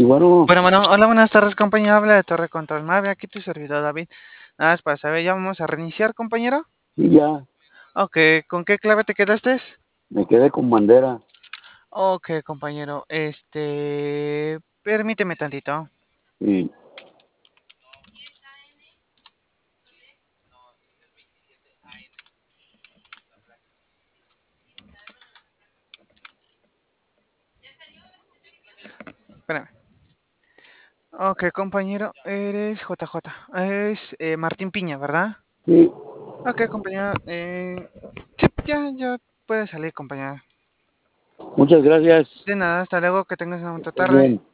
Sí, bueno, Bueno, hola, buenas tardes, compañero. Habla de Torre Control Mave. Aquí tu servidor, David. Nada más para saber, ¿ya vamos a reiniciar, compañero? sí, ya, Ok, ¿con qué clave te quedaste? me quedé con bandera. Ok, compañero. Permíteme tantito. Sí, Espérame. Ok, compañero, eres JJ. Es Martín Piña, ¿verdad? sí, Ok, compañero. Sí, ya puedes salir, compañero. muchas gracias. De nada, hasta luego, que tengas una buena Estés tarde. bien.